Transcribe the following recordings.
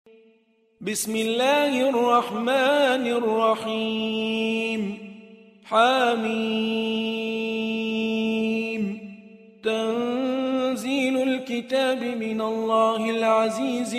بسم الله الرحمن الرحيم حميم تنزيل الكتاب من الله العزيز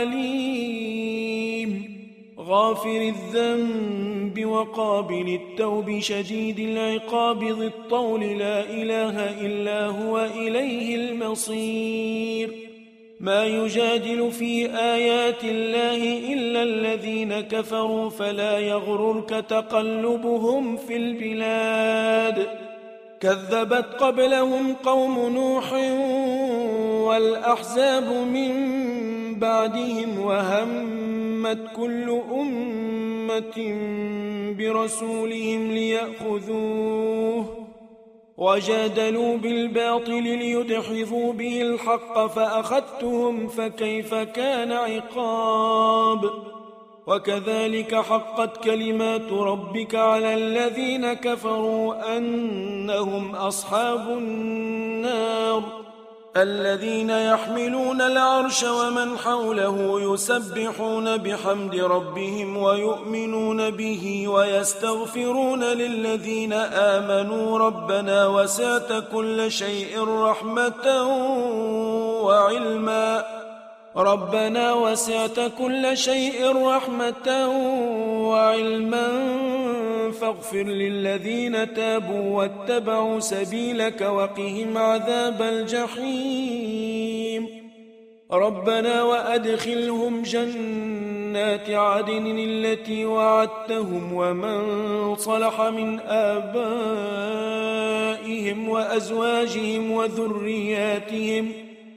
العليم غافر الذنب وقابل التوب شديد العقاب ذي الطول لا إله إلا هو إليه المصير ما يجادل في آيات الله إلا الذين كفروا فلا يغررك تقلبهم في البلاد كذبت قبلهم قوم نوح والأحزاب من بعدهم وهمت كل أمة برسولهم ليأخذوه وجادلوا بالباطل ليدحضوا به الحق فأخذتهم فكيف كان عقاب وكذلك حقت كلمات ربك على الذين كفروا أنهم أصحاب النار الذين يحملون العرش ومن حوله يسبحون بحمد ربهم ويؤمنون به ويستغفرون للذين آمنوا ربنا وسعت كل شيء رحمة وعلما فاغفر للذين تابوا واتبعوا سبيلك وقهم عذاب الجحيم ربنا وأدخلهم جنات عدن التي وعدتهم ومن صلح من آبائهم وأزواجهم وذرياتهم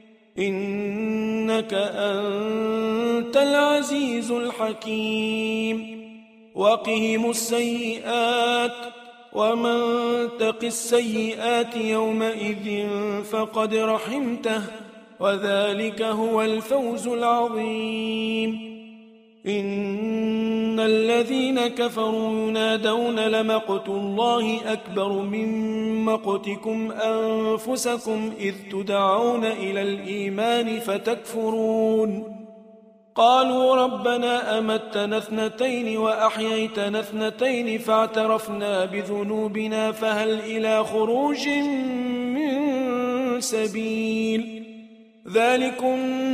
إنك أنت العزيز الحكيم وقهم السيئات ومن تق السيئات يومئذ فقد رحمته وذلك هو الفوز العظيم إن الذين كفروا ينادون لمقت الله أكبر من مقتكم أنفسكم إذ تدعون إلى الإيمان فتكفرون قالوا ربنا أمتنا اثنتين وأحييتنا اثنتين فاعترفنا بذنوبنا فهل إلى خروج من سبيل ذلكم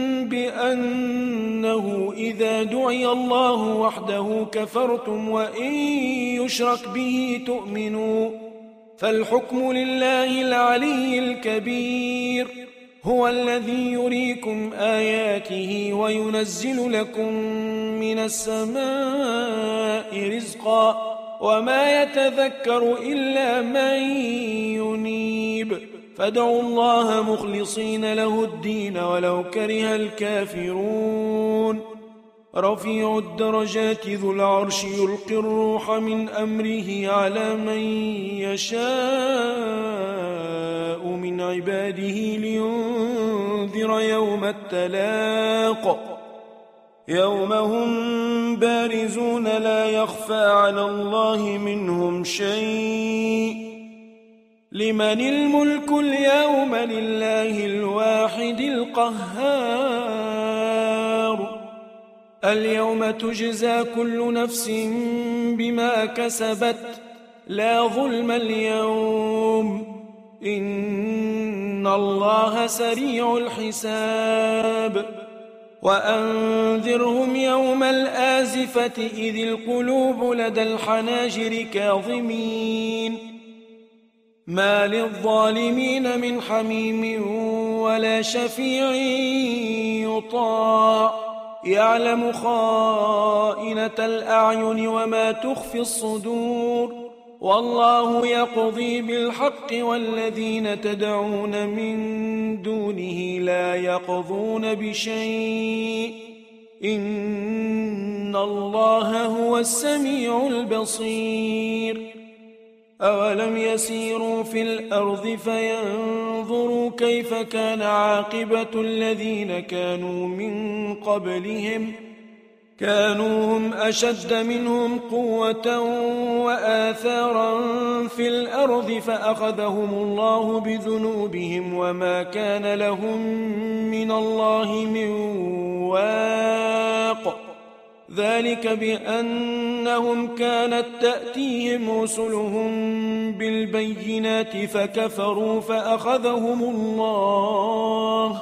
بأنه إذا دعي الله وحده كفرتم وإن يشرك به تؤمنوا فالحكم لله العلي الكبير هو الذي يريكم آياته وينزل لكم من السماء رزقا وما يتذكر إلا من ينيب فادعوا الله مخلصين له الدين ولو كره الكافرون رفيع الدرجات ذو العرش يلقي الروح من أمره على من يشاء من عباده لينذر يوم التلاق يوم هم بارزون لا يخفى على الله منهم شيء لمن الملك اليوم لله الواحد القهار اليوم تجزى كل نفس بما كسبت لا ظلم اليوم إن الله سريع الحساب وأنذرهم يوم الآزفة إذ القلوب لدى الحناجر كاظمين ما للظالمين من حميم ولا شفيع يطاع يعلم خائنة الأعين وما تخفي الصدور والله يقضي بالحق والذين تدعون من دونه لا يقضون بشيء إن الله هو السميع البصير أولم يسيروا في الأرض فينظروا كيف كان عاقبة الذين كانوا من قبلهم كانوا هم أشد منهم قوة وآثارا في الأرض فأخذهم الله بذنوبهم وما كان لهم من الله من واق ذلك بأنهم كانت تأتيهم رسلهم بالبينات فكفروا فأخذهم الله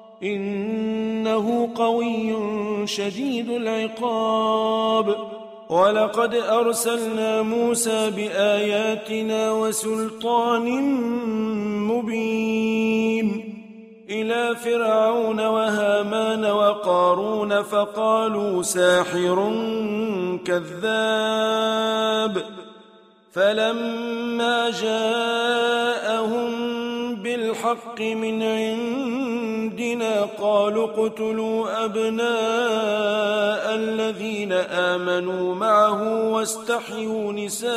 إنه قوي شديد العقاب ولقد أرسلنا موسى بآياتنا وسلطان مبين إلى فرعون وهامان وقارون فقالوا ساحر كذاب فلما جاءهم بالحق من عندنا قالوا اقتلوا أبناء الذين آمنوا معه واستحيوا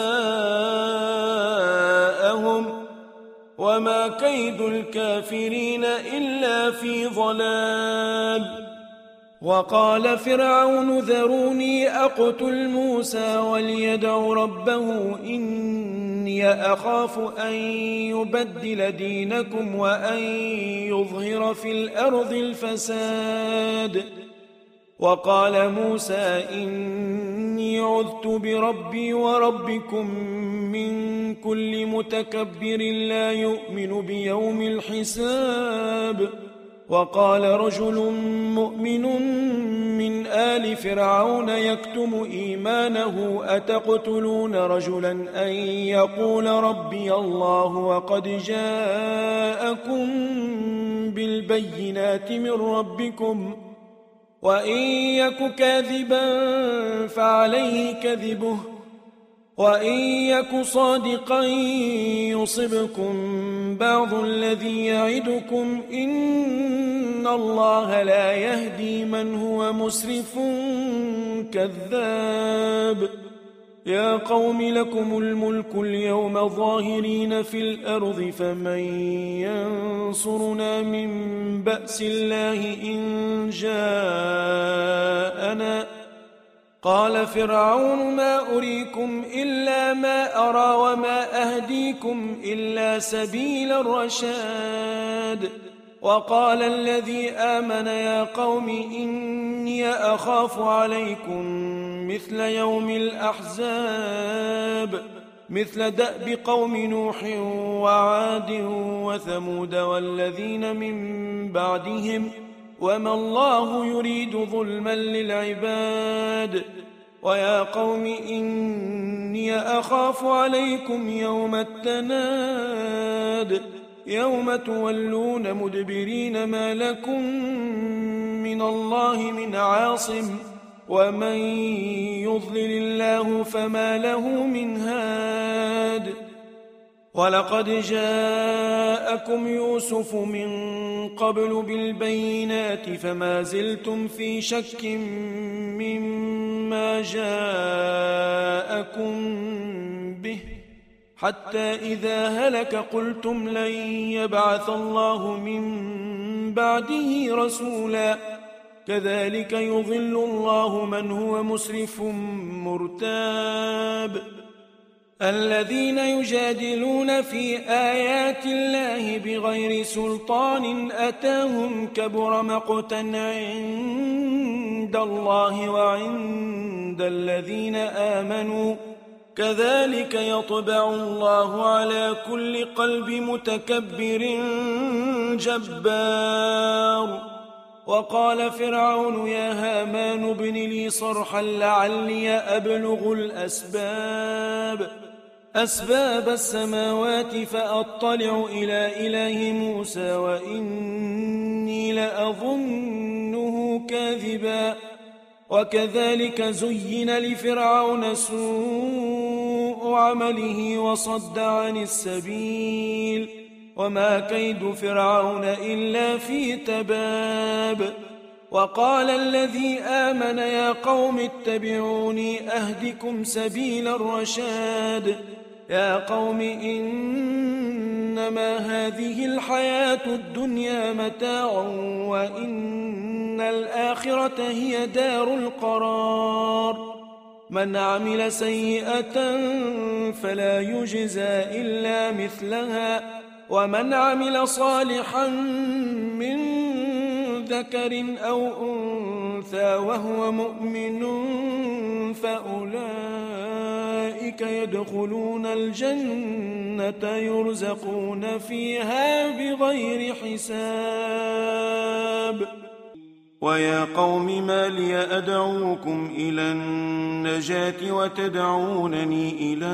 نساءهم وما كيد الكافرين إلا في ضلال وقال فرعون ذروني أقتل موسى وليدع ربه إني أخاف أن يبدل دينكم وأن يظهر في الأرض الفساد وقال موسى إني عذت بربي وربكم من كل متكبر لا يؤمن بيوم الحساب وقال رجل مؤمن من آل فرعون يكتم إيمانه أتقتلون رجلا أن يقول ربي الله وقد جاءكم بالبينات من ربكم وإن يك كاذبا فعليه كذبه وإن يك صادقا يصبكم بعض الذي يعدكم إن الله لا يهدي من هو مسرف كذاب يا قوم لكم الملك اليوم ظاهرين في الأرض فمن ينصرنا من بأس الله إن جاءنا قال فرعون ما أريكم إلا ما أرى وما أهديكم إلا سبيل الرشاد وقال الذي آمن يا قوم إني أخاف عليكم مثل يوم الأحزاب مثل دأب قوم نوح وعاد وثمود والذين من بعدهم وما الله يريد ظلما للعباد ويا قوم إني أخاف عليكم يوم التناد يوم تولون مدبرين ما لكم من الله من عاصم ومن يضلل الله فما له من هاد ولقد جاءكم يوسف من قبل بالبينات فما زلتم في شك مما جاءكم به حتى إذا هلك قلتم لن يبعث الله من بعده رسولا كذلك يضل الله من هو مسرف مرتاب الذين يجادلون في آيات الله بغير سلطان أتاهم كبر مقتا عند الله وعند الذين آمنوا كذلك يطبع الله على كل قلب متكبر جبار وقال فرعون يا هامان ابن لي صرحا لعلي أبلغ أسباب السماوات فأطلع إلى إله موسى وإني لأظنه كاذبا وكذلك زين لفرعون سوء عمله وصد عن السبيل وما كيد فرعون إلا في تباب وقال الذي آمن يا قوم اتبعوني أهدكم سبيل الرشاد يا قوم إنما هذه الحياة الدنيا متاع وإن الآخرة هي دار القرار من عمل سيئة فلا يجزى إلا مثلها ومن عمل صالحا من ذكر أو أنثى وهو مؤمن فأولئك يدخلون الجنة يرزقون فيها بغير حساب ويا قوم ما لي أدعوكم إلى النجاة وتدعونني إلى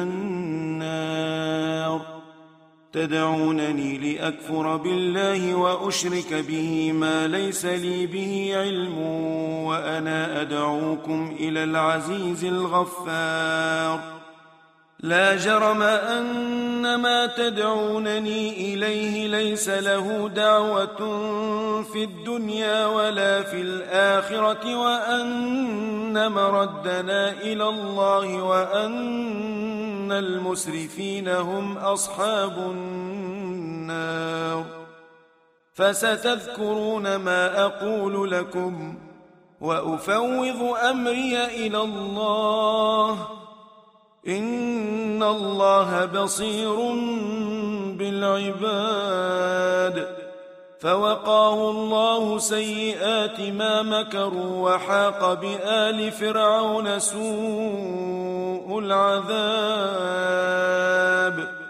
النار تدعونني لأكفر بالله وأشرك به ما ليس لي به علم وأنا أدعوكم إلى العزيز الغفار لا جرم أن ما تدعونني إليه ليس له دعوة في الدنيا ولا في الآخرة وأن مردنا إلى الله وأن المسرفين هم أصحاب النار فستذكرون ما أقول لكم وأفوض أمري إلى الله إن الله بصير بالعباد فوقاه الله سيئات ما مكروا وحاق بآل فرعون سوء العذاب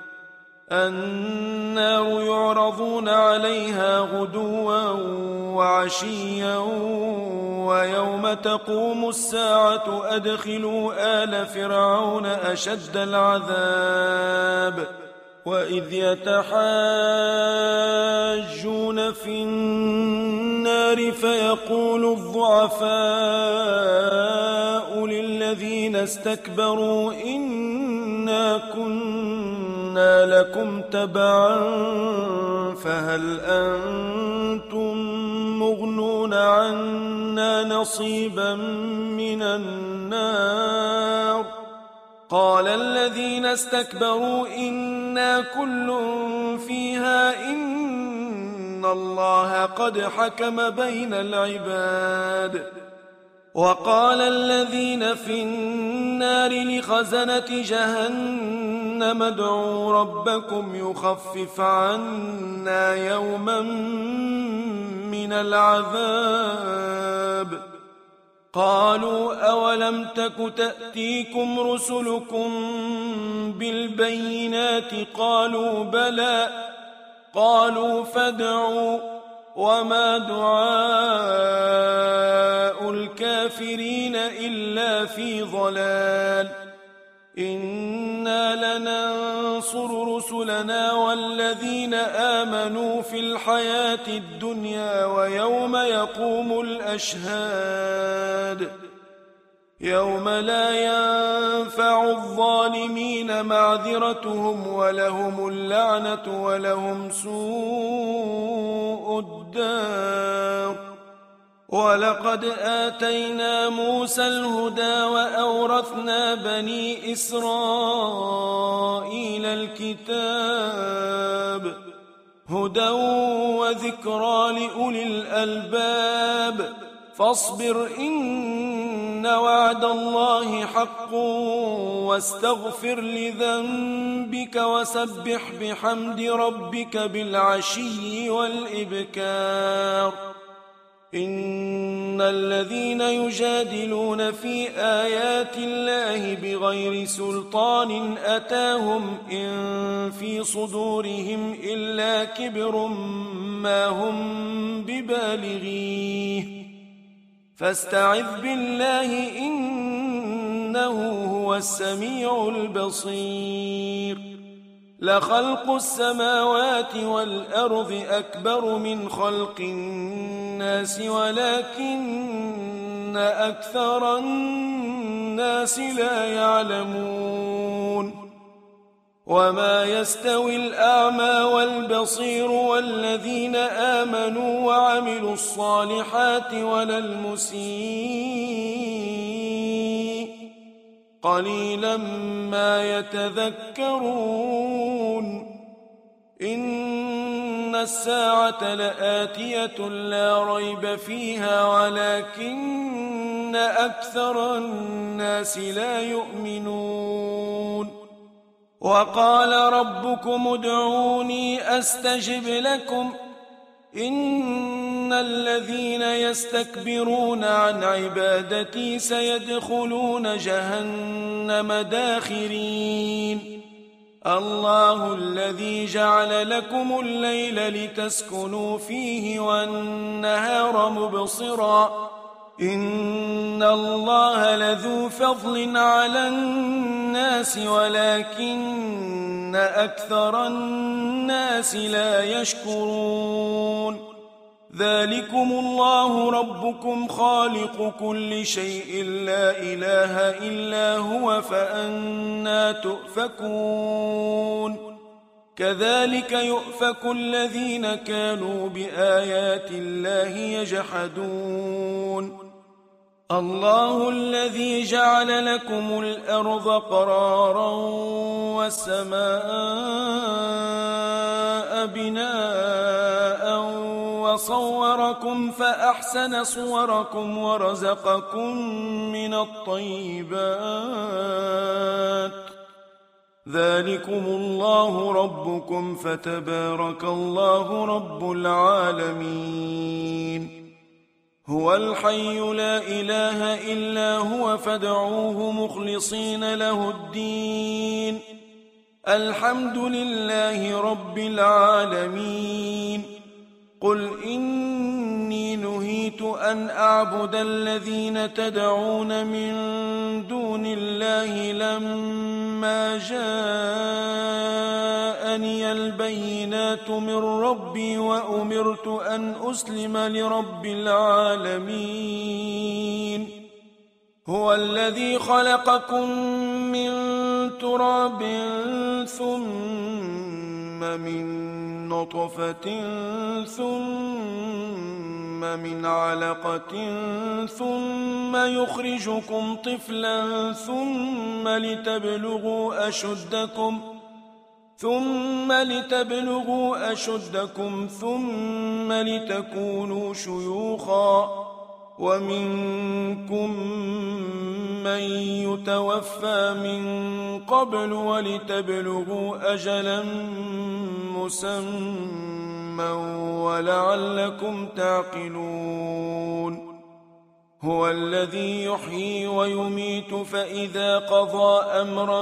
النار يعرضون عليها غدوا وعشيا ويوم تقوم الساعة أدخلوا آل فرعون أشد العذاب وإذ يتحاجون في النار فيقول الضعفاء للذين استكبروا إنا كنا لكم تبعا فهل أنتم مغنون عنا نصيبا من النار قال الذين استكبروا إنا كل فيها إن الله قد حكم بين العباد وقال الذين في النار لخزنة جهنم ادعوا ربكم يخفف عنا يوما من العذاب قالوا أولم تك تأتيكم رسلكم بالبينات قالوا بلى قالوا فادعوا وما دعاء الكافرين إلا في ضلال إنا لننصر رسلنا والذين آمنوا في الحياة الدنيا ويوم يقوم الأشهاد يوم لا ينفع الظالمين معذرتهم ولهم اللعنة ولهم سوء الدار ولقد آتينا موسى الهدى وأورثنا بني إسرائيل الكتاب هدى وذكرى لأولي الألباب فاصبر إن وعد الله حق واستغفر لذنبك وسبح بحمد ربك بالعشي والإبكار إن الذين يجادلون في آيات الله بغير سلطان أتاهم إن في صدورهم إلا كبر ما هم ببالغيه فاستعذ بالله إنه هو السميع البصير لخلق السماوات والأرض أكبر من خلق الناس ولكن أكثر الناس لا يعلمون وما يستوي الأعمى والبصير والذين آمنوا وعملوا الصالحات ولا المسيء قليلا ما يتذكرون إن الساعة لآتية لا ريب فيها ولكن أكثر الناس لا يؤمنون وقال ربكم ادعوني أستجب لكم إن الذين يستكبرون عن عبادتي سيدخلون جهنم داخرين الله الذي جعل لكم الليل لتسكنوا فيه والنهار مبصرا إن الله لذو فضل على الناس ولكن أكثر الناس لا يشكرون ذلكم الله ربكم خالق كل شيء لا إله إلا هو فأنى تؤفكون كذلك يؤفك الذين كانوا بآيات الله يجحدون الله الذي جعل لكم الأرض قرارا والسماء بناء وصوركم فأحسن صوركم ورزقكم من الطيبات ذلكم الله ربكم فتبارك الله رب العالمين هو الحي لا إله إلا هو فادعوه مخلصين له الدين الحمد لله رب العالمين قل إني نهيت أن أعبد الذين تدعون من دون الله لما جاءني البينات من ربي وأمرت أن أسلم لرب العالمين هو الذي خلقكم من تراب ثم من نطفة ثم من علقة ثم يخرجكم طفلا ثم لتبلغوا أشدكم ثم لتكونوا شيوخا ومنكم من يتوفى من قبل ولتبلغوا أجلا مسمى ولعلكم تعقلون هو الذي يحيي ويميت فإذا قضى أمرا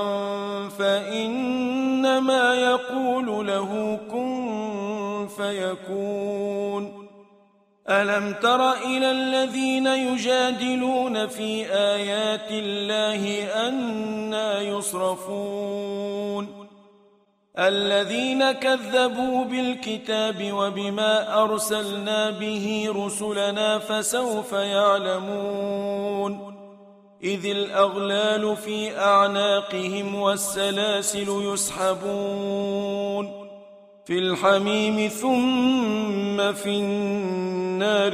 فإنما يقول له كن فيكون ألم تر إلى الذين يجادلون في آيات الله أنى يصرفون الذين كذبوا بالكتاب وبما أرسلنا به رسلنا فسوف يعلمون إذ الأغلال في أعناقهم والسلاسل يسحبون في الحميم ثم في النار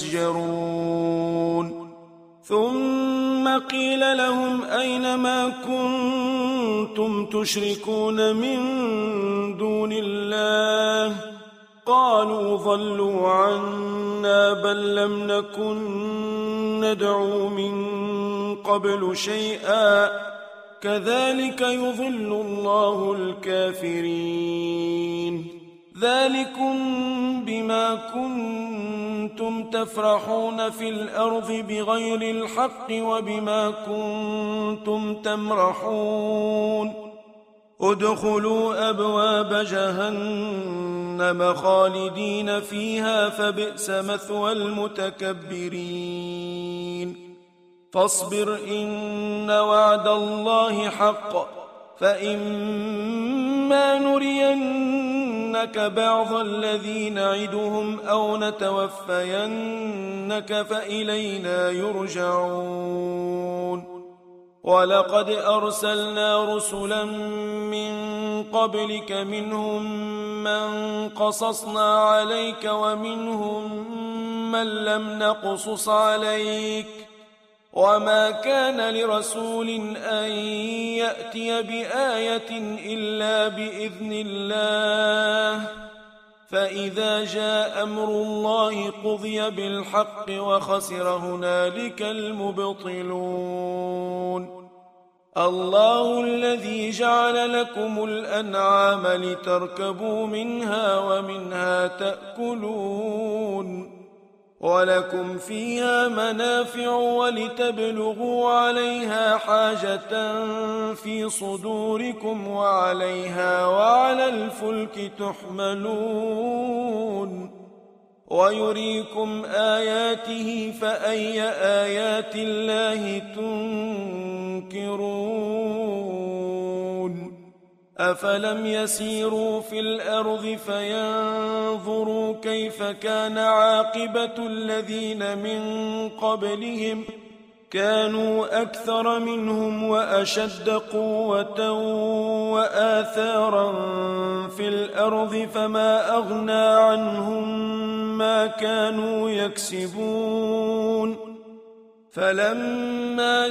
يسجرون ثم قيل لهم أين ما كنتم تشركون من دون الله قالوا ضلوا عنا بل لم نكن ندعو من قبل شيئا كذلك يضل الله الكافرين ذلكم بما كنتم تفرحون في الأرض بغير الحق وبما كنتم تمرحون ادخلوا أبواب جهنم خالدين فيها فبئس مثوى المتكبرين فاصبر إن وعد الله حق فإما نرينك بعض الذي نعدهم أو نتوفينك فإلينا يرجعون ولقد أرسلنا رسلا من قبلك منهم من قصصنا عليك ومنهم من لم نقصص عليك وما كان لرسول أن يأتي بآية إلا بإذن الله فإذا جاء أمر الله قضي بالحق وخسر هنالك المبطلون الله الذي جعل لكم الأنعام لتركبوا منها ومنها تأكلون ولكم فيها منافع ولتبلغوا عليها حاجة في صدوركم وعليها وعلى الفلك تحملون ويريكم آياته فأي آيات الله تنكرون أفلم يسيروا في الأرض فينظروا كيف كان عاقبة الذين من قبلهم كانوا أكثر منهم وأشد قوة وآثارا في الأرض فما أغنى عنهم ما كانوا يكسبون فلما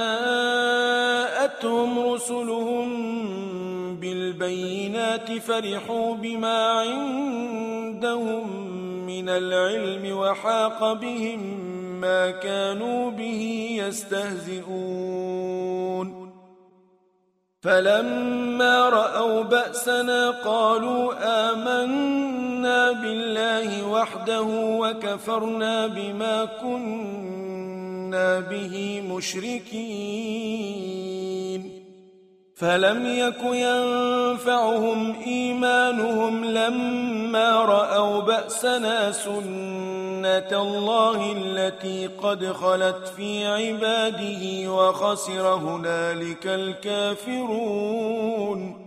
جاءتهم رسلهم بالبينات فرحوا بما عندهم من العلم وحاق بهم ما كانوا به يستهزئون فلما رأوا بأسنا قالوا آمنا بالله وحده وكفرنا بما كنا به مشركين فلم يك ينفعهم إيمانهم لما رأوا بأسنا سنة الله التي قد خلت في عباده وخسر هنالك الكافرون